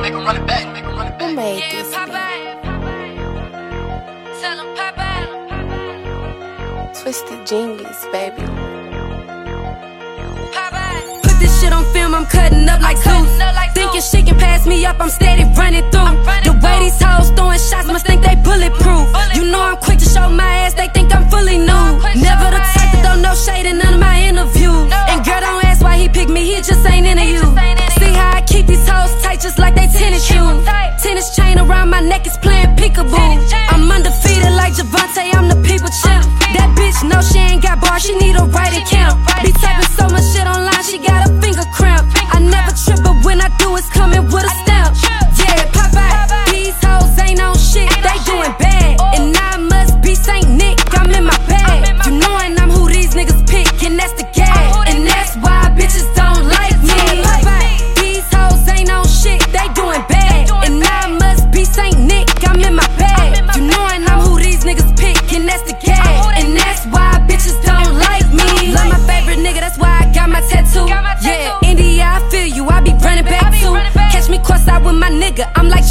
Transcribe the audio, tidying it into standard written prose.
make 'em run it back. Who made this beat? Twisted Genius, baby. Put this shit on film, I'm cutting up like Zeus. Thinking shit can pass me up, I'm steady running through. The way these hoes throwing shots must think they bulletproof. You know I'm quick to show my ass, they think I'm fully new. Never the type to throw no shade in none of my interviews. And girl, don't ask why he picked me, he just ain't into you. See how I keep these hoes tight just like they tennis shoes. Tennis chain around my neck is playing peekaboo. I'm undefeated like Javante, I'm the people champ. That bitch know she ain't got bars, she need a right account. Be typing so much shit online, she got a finger cramp. I never trip, but when I do, it's coming with a stamp. Yeah, Popeye, these hoes ain't on shit, they doing bad. And I must be Saint Nick, I'm in my bag. You knowin' I'm who these niggas pick, and that's the gag. And that's why bitches don't like me. Popeye, these hoes ain't on shit, they doing bad. And I must be Saint Nick, I'm in my bag. You knowin' I'm who these niggas pick, and that's the gag. And that's why bitches don't like me. Love my favorite nigga, that's why I got my tattoo. Yeah, India, I feel you, I be running back too. Catch me cross out with my nigga, I'm like